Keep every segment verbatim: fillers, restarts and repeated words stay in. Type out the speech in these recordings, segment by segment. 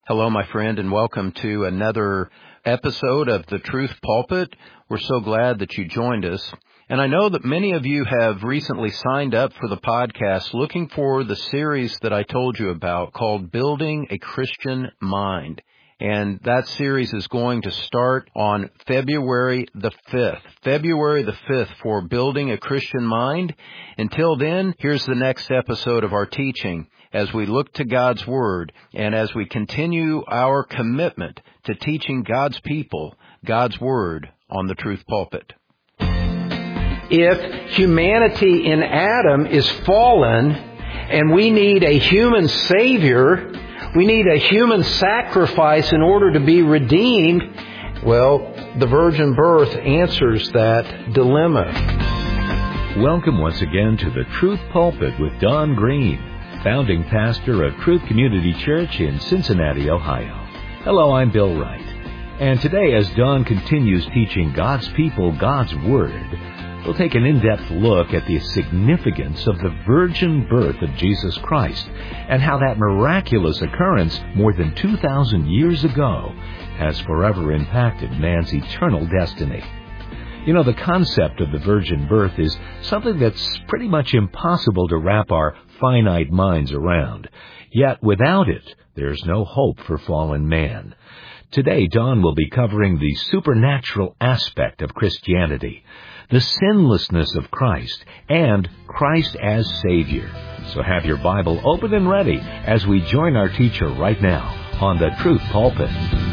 Hello, my friend, and welcome to another episode of The Truth Pulpit. We're so glad that you joined us. And I know that many of you have recently signed up for the podcast looking for the series that I told you about called Building a Christian Mind. And that series is going to start on February the fifth. February the fifth for Building a Christian Mind. Until then, here's the next episode of our teaching as we look to God's Word and as we continue our commitment to teaching God's people God's Word on the Truth Pulpit. If humanity in Adam is fallen and we need a human Savior, we need a human sacrifice in order to be redeemed, well, the virgin birth answers that dilemma. Welcome once again to the Truth Pulpit with Don Green, founding pastor of Truth Community Church in Cincinnati, Ohio. Hello, I'm Bill Wright. And today, as Don continues teaching God's people God's Word, we'll take an in-depth look at the significance of the virgin birth of Jesus Christ and how that miraculous occurrence more than two thousand years ago has forever impacted man's eternal destiny. You know, the concept of the virgin birth is something that's pretty much impossible to wrap our finite minds around. Yet without it, there's no hope for fallen man. Today, Don will be covering the supernatural aspect of Christianity, the sinlessness of Christ, and Christ as Savior. So have your Bible open and ready as we join our teacher right now on the Truth Pulpit.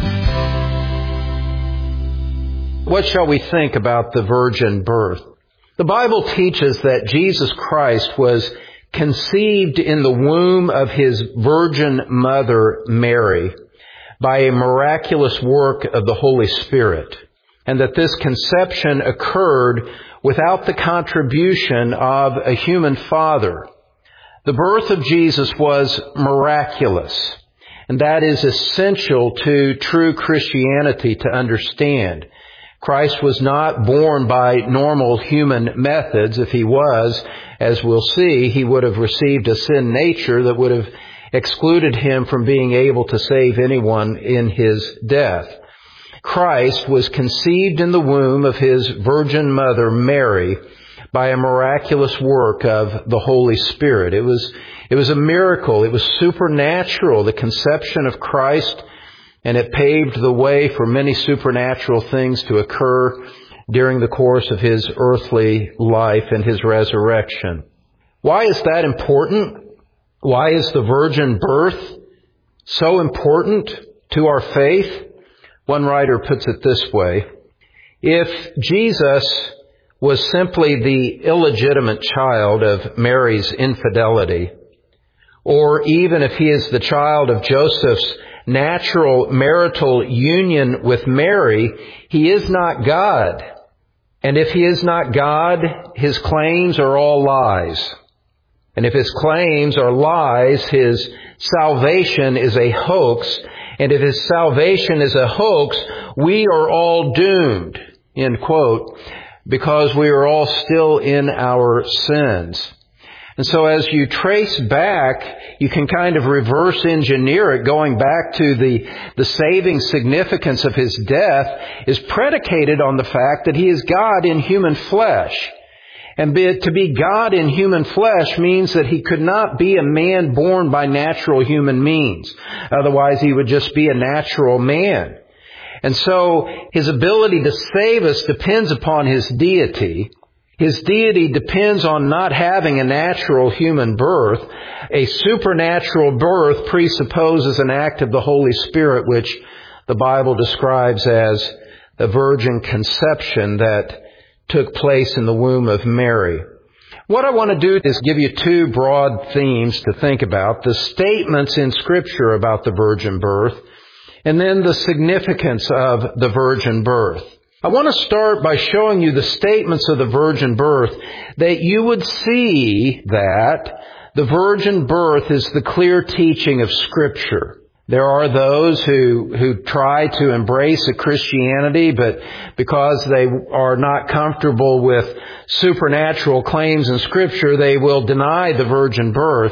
What shall we think about the virgin birth? The Bible teaches that Jesus Christ was conceived in the womb of His virgin mother, Mary, by a miraculous work of the Holy Spirit, and that this conception occurred without the contribution of a human father. The birth of Jesus was miraculous, and that is essential to true Christianity to understand. Christ was not born by normal human methods. If He was, as we'll see, He would have received a sin nature that would have excluded Him from being able to save anyone in His death. Christ was conceived in the womb of His virgin mother, Mary, by a miraculous work of the Holy Spirit. It was, it was a miracle. It was supernatural, the conception of Christ, and it paved the way for many supernatural things to occur during the course of His earthly life and His resurrection. Why is that important? Why is the virgin birth so important to our faith? One writer puts it this way: if Jesus was simply the illegitimate child of Mary's infidelity, or even if He is the child of Joseph's natural marital union with Mary, He is not God. And if He is not God, His claims are all lies. And if His claims are lies, His salvation is a hoax. And if His salvation is a hoax, we are all doomed, end quote, because we are all still in our sins. And so as you trace back, you can kind of reverse engineer it, going back to the, the saving significance of His death is predicated on the fact that He is God in human flesh. And be, to be God in human flesh means that He could not be a man born by natural human means. Otherwise, He would just be a natural man. And so His ability to save us depends upon His deity. His deity depends on not having a natural human birth. A supernatural birth presupposes an act of the Holy Spirit, which the Bible describes as the virgin conception that took place in the womb of Mary. What I want to do is give you two broad themes to think about: the statements in Scripture about the virgin birth, and then the significance of the virgin birth. I want to start by showing you the statements of the virgin birth, that you would see that the virgin birth is the clear teaching of Scripture. There are those who, who try to embrace a Christianity, but because they are not comfortable with supernatural claims in Scripture, they will deny the virgin birth.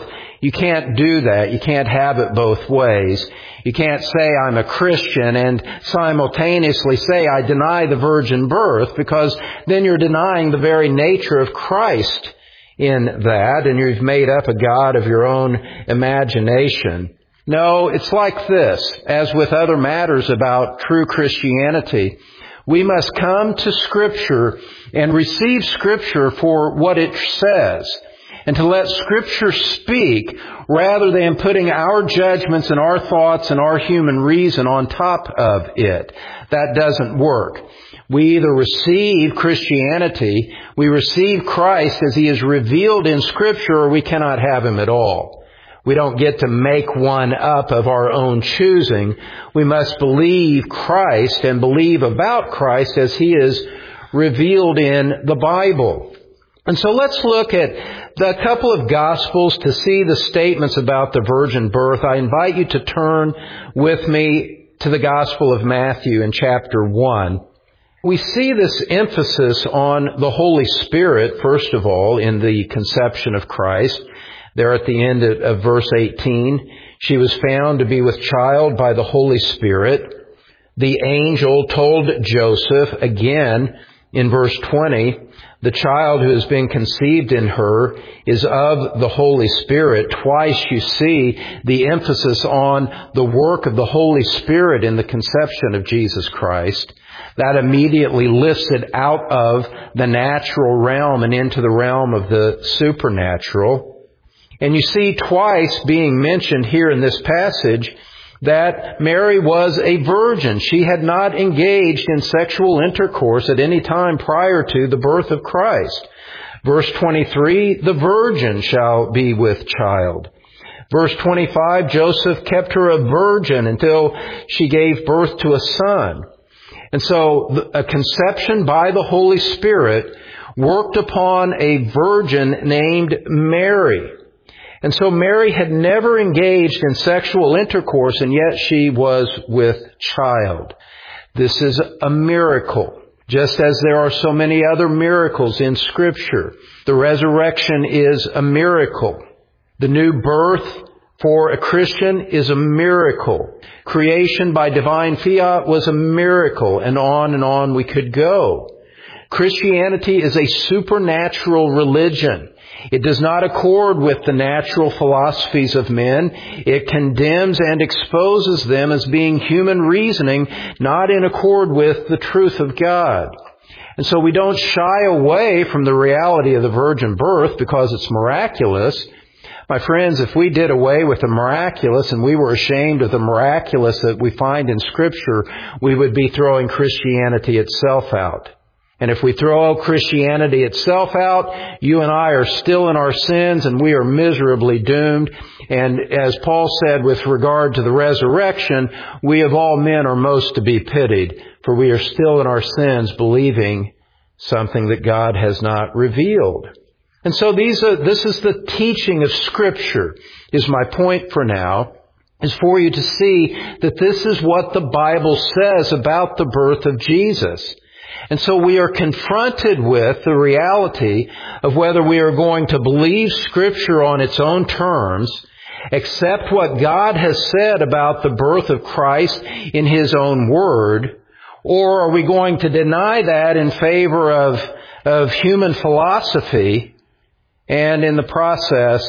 You can't do that. You can't have it both ways. You can't say I'm a Christian and simultaneously say I deny the virgin birth, because then you're denying the very nature of Christ in that, and you've made up a God of your own imagination. No, it's like this. As with other matters about true Christianity, we must come to Scripture and receive Scripture for what it says, and to let Scripture speak rather than putting our judgments and our thoughts and our human reason on top of it. That doesn't work. We either receive Christianity, we receive Christ as He is revealed in Scripture, or we cannot have Him at all. We don't get to make one up of our own choosing. We must believe Christ and believe about Christ as He is revealed in the Bible. And so let's look at the couple of Gospels to see the statements about the virgin birth. I invite you to turn with me to the Gospel of Matthew in chapter one. We see this emphasis on the Holy Spirit, first of all, in the conception of Christ. There at the end of verse eighteen, she was found to be with child by the Holy Spirit. The angel told Joseph, again, in verse twenty, the child who has been conceived in her is of the Holy Spirit. Twice you see the emphasis on the work of the Holy Spirit in the conception of Jesus Christ. That immediately lifts it out of the natural realm and into the realm of the supernatural. And you see twice being mentioned here in this passage that Mary was a virgin. She had not engaged in sexual intercourse at any time prior to the birth of Christ. Verse twenty-three, the virgin shall be with child. Verse twenty-five, Joseph kept her a virgin until she gave birth to a son. And so a conception by the Holy Spirit worked upon a virgin named Mary. And so Mary had never engaged in sexual intercourse, and yet she was with child. This is a miracle, just as there are so many other miracles in Scripture. The resurrection is a miracle. The new birth for a Christian is a miracle. Creation by divine fiat was a miracle, and on and on we could go. Christianity is a supernatural religion. It does not accord with the natural philosophies of men. It condemns and exposes them as being human reasoning, not in accord with the truth of God. And so we don't shy away from the reality of the virgin birth because it's miraculous. My friends, if we did away with the miraculous and we were ashamed of the miraculous that we find in Scripture, we would be throwing Christianity itself out. And if we throw Christianity itself out, you and I are still in our sins and we are miserably doomed. And as Paul said with regard to the resurrection, we of all men are most to be pitied, for we are still in our sins believing something that God has not revealed. And so these are, this is the teaching of Scripture, is my point for now, is for you to see that this is what the Bible says about the birth of Jesus. And so we are confronted with the reality of whether we are going to believe Scripture on its own terms, accept what God has said about the birth of Christ in His own Word, or are we going to deny that in favor of, of human philosophy, and in the process,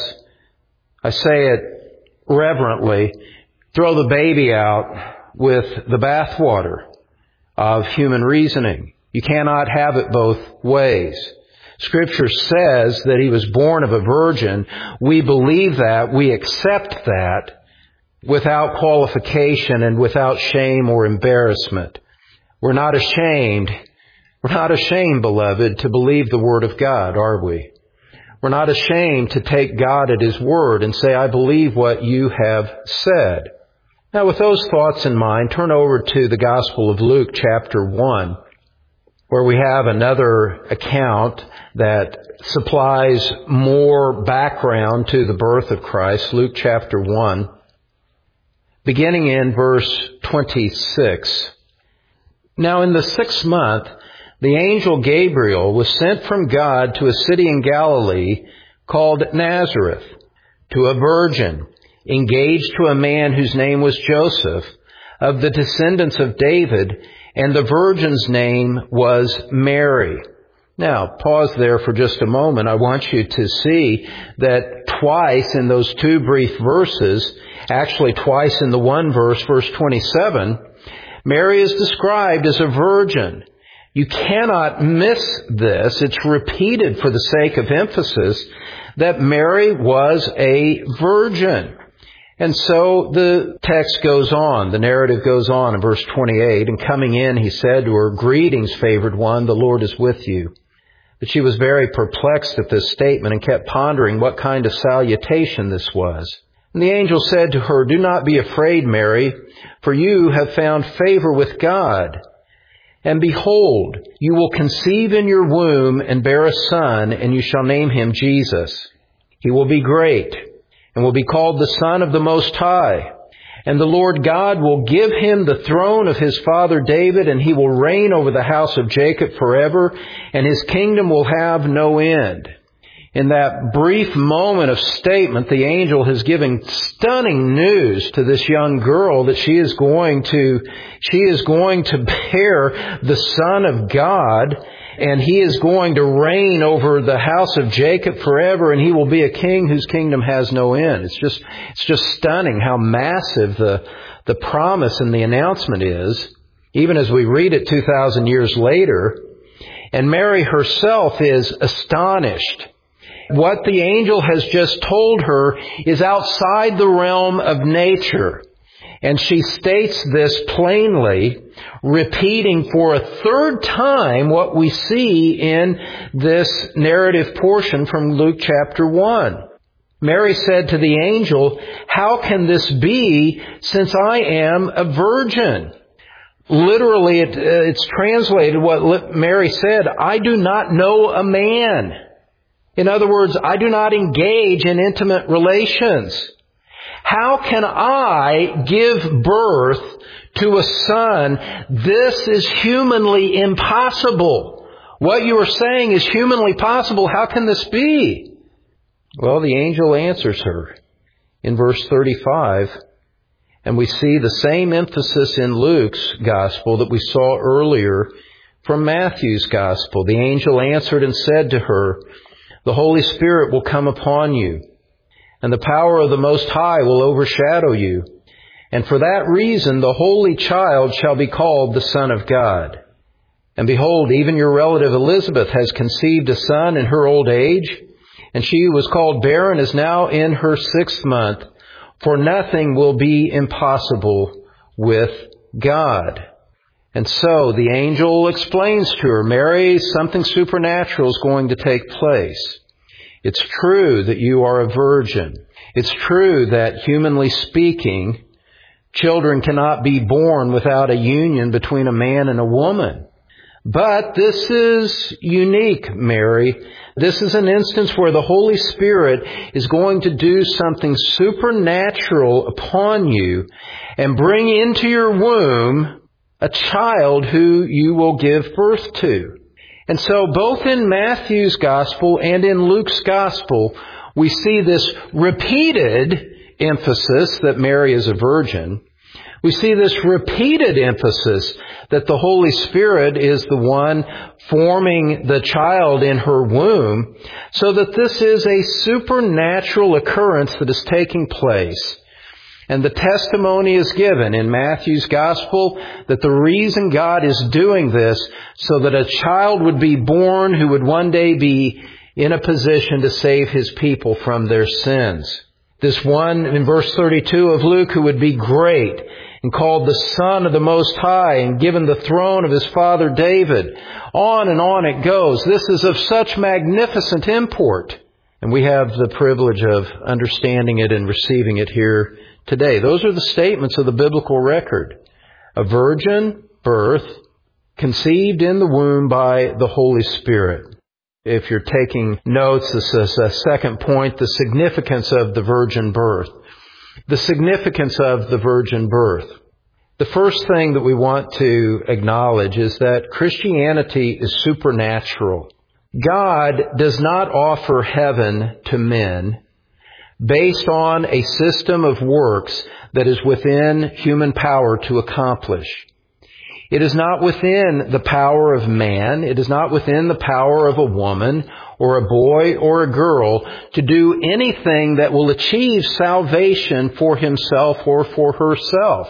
I say it reverently, throw the baby out with the bathwater of human reasoning? You cannot have it both ways. Scripture says that He was born of a virgin. We believe that. We accept that without qualification and without shame or embarrassment. We're not ashamed. We're not ashamed, beloved, to believe the Word of God, are we? We're not ashamed to take God at His word and say, I believe what you have said. Now, with those thoughts in mind, turn over to the Gospel of Luke, chapter one. Where we have another account that supplies more background to the birth of Christ, Luke chapter one, beginning in verse twenty-six. Now in the sixth month, the angel Gabriel was sent from God to a city in Galilee called Nazareth, to a virgin, engaged to a man whose name was Joseph, of the descendants of David, and the virgin's name was Mary. Now, pause there for just a moment. I want you to see that twice in those two brief verses, actually twice in the one verse, verse twenty-seven, Mary is described as a virgin. You cannot miss this. It's repeated for the sake of emphasis that Mary was a virgin. And so the text goes on, the narrative goes on in verse twenty-eight, and coming in he said to her, "Greetings, favored one, the Lord is with you." But she was very perplexed at this statement and kept pondering what kind of salutation this was. And the angel said to her, "Do not be afraid, Mary, for you have found favor with God. And behold, you will conceive in your womb and bear a son, and you shall name him Jesus. He will be great and will be called the Son of the Most High. And the Lord God will give him the throne of his father David, and he will reign over the house of Jacob forever, and his kingdom will have no end." In that brief moment of statement, the angel has given stunning news to this young girl that she is going to, she is going to bear the Son of God, and he is going to reign over the house of Jacob forever, and he will be a king whose kingdom has no end. It's just, it's just stunning how massive the, the promise and the announcement is, even as we read it two thousand years later. And Mary herself is astonished. What the angel has just told her is outside the realm of nature. And she states this plainly, repeating for a third time what we see in this narrative portion from Luke chapter one. Mary said to the angel, "How can this be, since I am a virgin?" Literally, it, uh, it's translated what Mary said, "I do not know a man." In other words, I do not engage in intimate relations. How can I give birth to a son? This is humanly impossible. What you are saying is humanly possible. How can this be? Well, the angel answers her in verse thirty-five. And we see the same emphasis in Luke's gospel that we saw earlier from Matthew's gospel. The angel answered and said to her, "The Holy Spirit will come upon you, and the power of the Most High will overshadow you. And for that reason, the Holy Child shall be called the Son of God. And behold, even your relative Elizabeth has conceived a son in her old age, and she who was called barren is now in her sixth month, for nothing will be impossible with God." And so the angel explains to her, "Mary, something supernatural is going to take place. It's true that you are a virgin. It's true that, humanly speaking, children cannot be born without a union between a man and a woman. But this is unique, Mary. This is an instance where the Holy Spirit is going to do something supernatural upon you and bring into your womb a child who you will give birth to." And so both in Matthew's gospel and in Luke's gospel, we see this repeated emphasis that Mary is a virgin. We see this repeated emphasis that the Holy Spirit is the one forming the child in her womb, so that this is a supernatural occurrence that is taking place. And the testimony is given in Matthew's gospel that the reason God is doing this so that a child would be born who would one day be in a position to save his people from their sins. This one in verse thirty-two of Luke who would be great and called the Son of the Most High and given the throne of his father David. On and on it goes. This is of such magnificent import. And we have the privilege of understanding it and receiving it here today. Those are the statements of the biblical record. A virgin birth, conceived in the womb by the Holy Spirit. If you're taking notes, this is a second point, the significance of the virgin birth. The significance of the virgin birth. The first thing that we want to acknowledge is that Christianity is supernatural. God does not offer heaven to men based on a system of works that is within human power to accomplish. It is not within the power of man. It is not within the power of a woman or a boy or a girl to do anything that will achieve salvation for himself or for herself.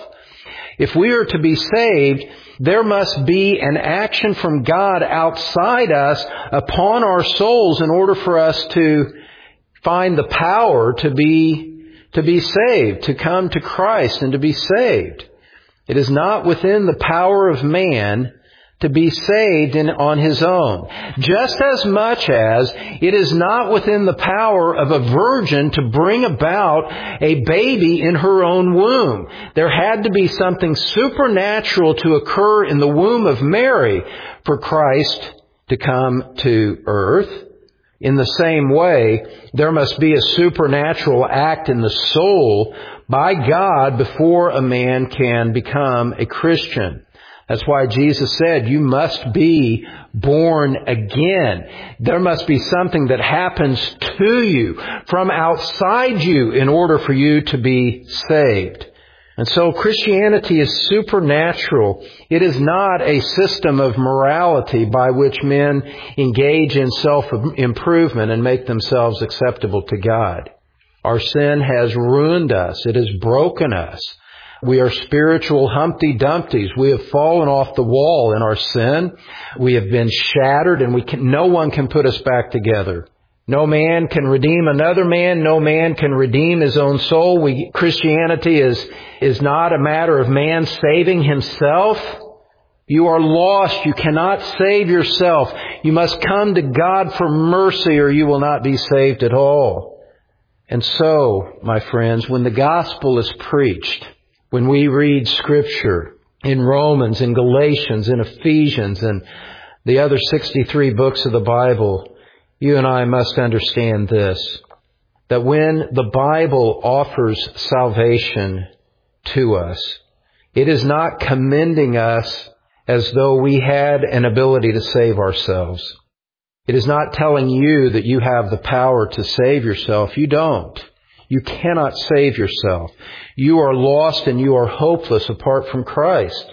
If we are to be saved, there must be an action from God outside us upon our souls in order for us to find the power to be, to be saved, to come to Christ and to be saved. It is not within the power of man to be saved in, on his own. Just as much as it is not within the power of a virgin to bring about a baby in her own womb. There had to be something supernatural to occur in the womb of Mary for Christ to come to earth. In the same way, there must be a supernatural act in the soul by God before a man can become a Christian. That's why Jesus said, you must be born again. There must be something that happens to you from outside you in order for you to be saved. And so Christianity is supernatural. It is not a system of morality by which men engage in self-improvement and make themselves acceptable to God. Our sin has ruined us. It has broken us. We are spiritual Humpty Dumptys. We have fallen off the wall in our sin. We have been shattered, and we can, no one can put us back together. No man can redeem another man. No man can redeem his own soul. We, Christianity is, is not a matter of man saving himself. You are lost. You cannot save yourself. You must come to God for mercy, or you will not be saved at all. And so, my friends, when the gospel is preached, when we read Scripture in Romans, in Galatians, in Ephesians, and the other sixty-three books of the Bible, you and I must understand this, that when the Bible offers salvation to us, it is not commending us as though we had an ability to save ourselves. It is not telling you that you have the power to save yourself. You don't. You cannot save yourself. You are lost and you are hopeless apart from Christ.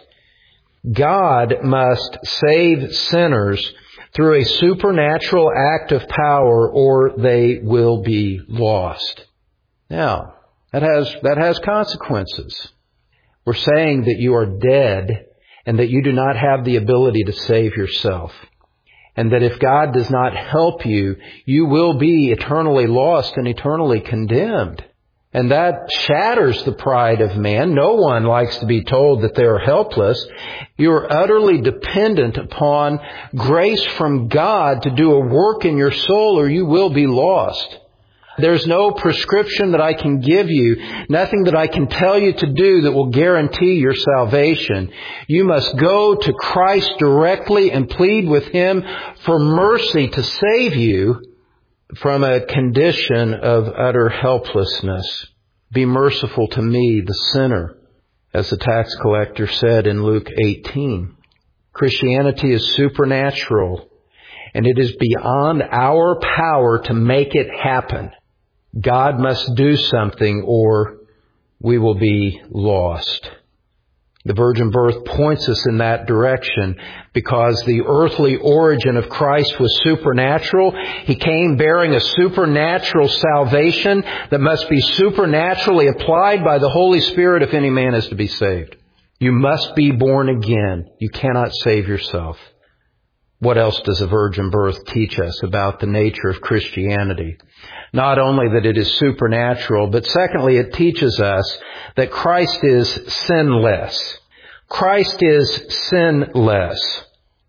God must save sinners through a supernatural act of power, or they will be lost. Now, that has, that has consequences. We're saying that you are dead and that you do not have the ability to save yourself. And that if God does not help you, you will be eternally lost and eternally condemned. And that shatters the pride of man. No one likes to be told that they are helpless. You are utterly dependent upon grace from God to do a work in your soul, or you will be lost. There's no prescription that I can give you, nothing that I can tell you to do that will guarantee your salvation. You must go to Christ directly and plead with Him for mercy to save you from a condition of utter helplessness. Be merciful to me, the sinner, as the tax collector said in Luke eighteen. Christianity is supernatural, and it is beyond our power to make it happen. God must do something, or we will be lost. The virgin birth points us in that direction because the earthly origin of Christ was supernatural. He came bearing a supernatural salvation that must be supernaturally applied by the Holy Spirit if any man is to be saved. You must be born again. You cannot save yourself. What else does a virgin birth teach us about the nature of Christianity? Not only that it is supernatural, but secondly, it teaches us that Christ is sinless. Christ is sinless.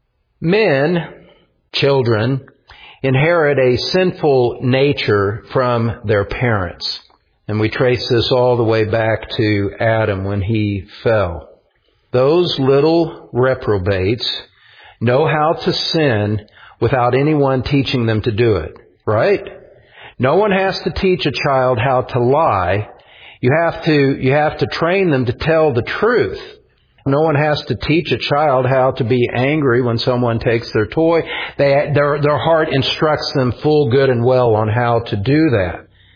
Men, children, inherit a sinful nature from their parents. And we trace this all the way back to Adam when he fell. Those little reprobates know how to sin without anyone teaching them to do it, right? No one has to teach a child how to lie. You have to, you have to train them to tell the truth. No one has to teach a child how to be angry when someone takes their toy. They, their, their heart instructs them full good and well on how to do that.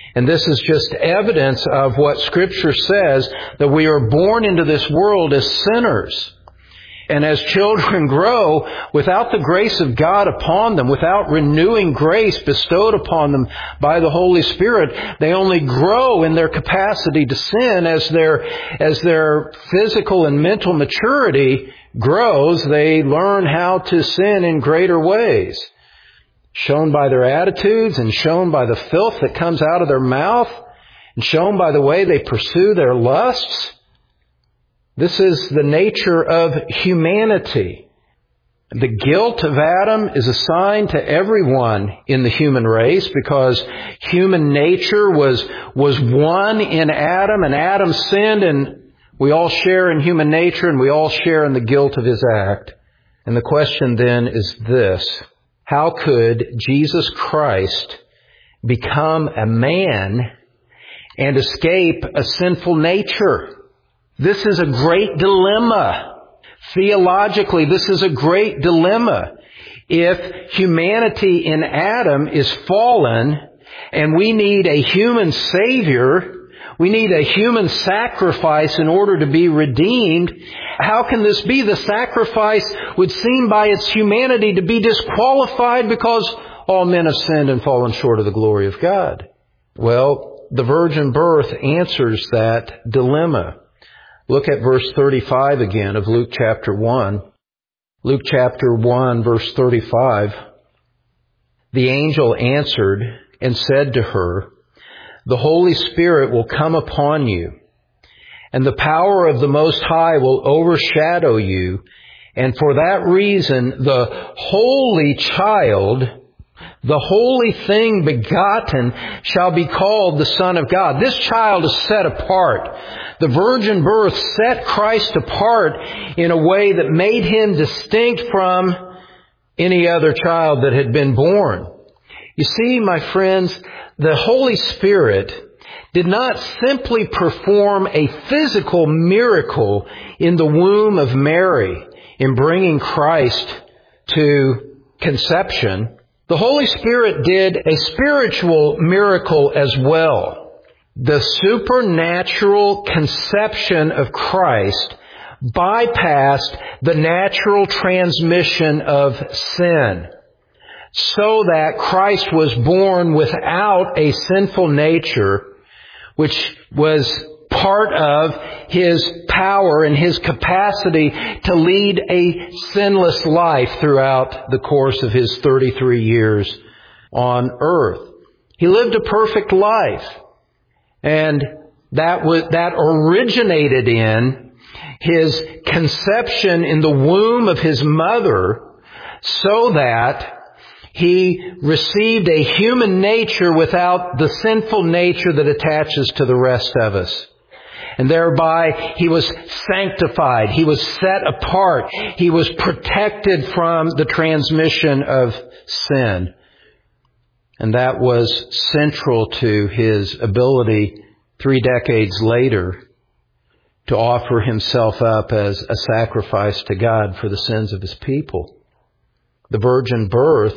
And this is just evidence of what Scripture says, that we are born into this world as sinners. And as children grow, without the grace of God upon them, without renewing grace bestowed upon them by the Holy Spirit, they only grow in their capacity to sin as their, as their physical and mental maturity grows. They learn how to sin in greater ways, shown by their attitudes and shown by the filth that comes out of their mouth and shown by the way they pursue their lusts. This is the nature of humanity. The guilt of Adam is assigned to everyone in the human race because human nature was, was one in Adam, and Adam sinned, and we all share in human nature, and we all share in the guilt of his act. And the question then is this: how could Jesus Christ become a man and escape a sinful nature? This is a great dilemma. Theologically, this is a great dilemma. If humanity in Adam is fallen and we need a human Savior, we need a human sacrifice in order to be redeemed, how can this be? The sacrifice would seem by its humanity to be disqualified because all men have sinned and fallen short of the glory of God. Well, the virgin birth answers that dilemma. Look at verse thirty-five again of Luke chapter one. Luke chapter one, verse thirty-five. The angel answered and said to her, "The Holy Spirit will come upon you, and the power of the Most High will overshadow you, and for that reason the holy child, the holy thing begotten, shall be called the Son of God." This child is set apart. The virgin birth set Christ apart in a way that made him distinct from any other child that had been born. You see, my friends, the Holy Spirit did not simply perform a physical miracle in the womb of Mary in bringing Christ to conception. The Holy Spirit did a spiritual miracle as well. The supernatural conception of Christ bypassed the natural transmission of sin, so that Christ was born without a sinful nature, which was part of His power and His capacity to lead a sinless life throughout the course of His thirty-three years on earth. He lived a perfect life, and that was, that originated in His conception in the womb of His mother, so that He received a human nature without the sinful nature that attaches to the rest of us. And thereby He was sanctified. He was set apart. He was protected from the transmission of sin. And that was central to His ability three decades later to offer Himself up as a sacrifice to God for the sins of His people. The virgin birth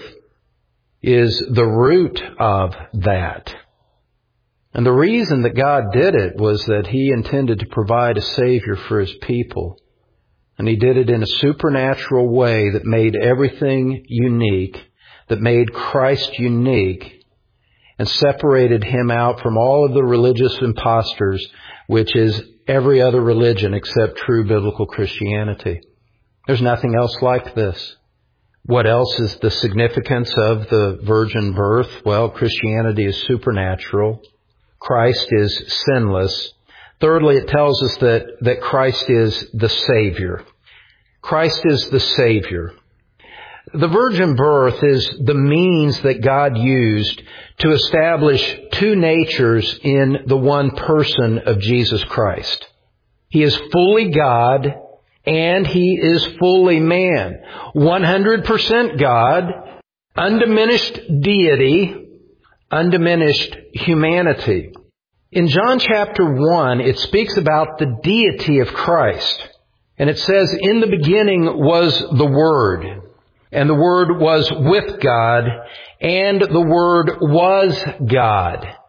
is the root of that. And the reason that God did it was that He intended to provide a Savior for His people. And He did it in a supernatural way that made everything unique, that made Christ unique, and separated Him out from all of the religious imposters, which is every other religion except true biblical Christianity. There's nothing else like this. What else is the significance of the virgin birth? Well, Christianity is supernatural. Christ is sinless. Thirdly, it tells us that, that Christ is the Savior. Christ is the Savior. The virgin birth is the means that God used to establish two natures in the one person of Jesus Christ. He is fully God and He is fully man. one hundred percent God, undiminished deity, undiminished humanity. In John chapter one, it speaks about the deity of Christ. And it says, "In the beginning was the Word, and the Word was with God, and the Word was God."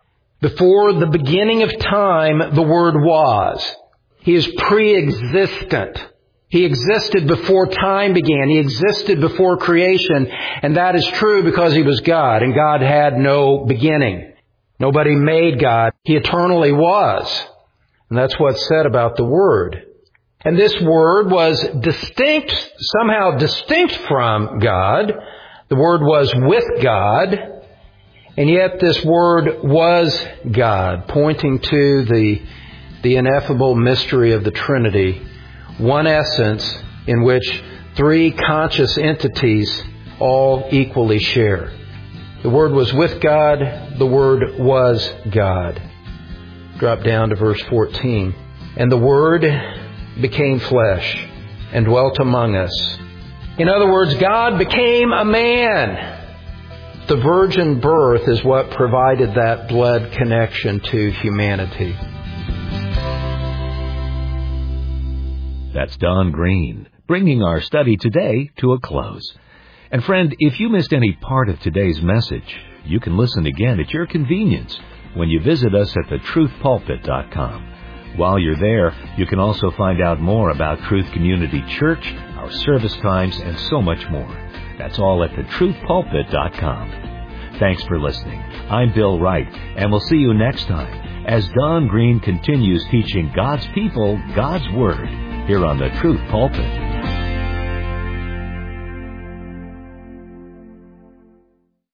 Before the beginning of time, the Word was. He is pre-existent. He existed before time began. He existed before creation. And that is true because He was God. And God had no beginning. Nobody made God. He eternally was. And that's what's said about the Word. And this Word was distinct, somehow distinct from God. The Word was with God. And yet this Word was God, pointing to the the ineffable mystery of the Trinity, one essence in which three conscious entities all equally share. The Word was with God, the Word was God. Drop down to verse fourteen. And the Word became flesh and dwelt among us. In other words, God became a man. The virgin birth is what provided that blood connection to humanity. That's Don Green, bringing our study today to a close. And friend, if you missed any part of today's message, you can listen again at your convenience when you visit us at the truth pulpit dot com. While you're there, you can also find out more about Truth Community Church, our service times, and so much more. That's all at the truth pulpit dot com. Thanks for listening. I'm Bill Wright, and we'll see you next time as Don Green continues teaching God's people God's Word here on the Truth Pulpit.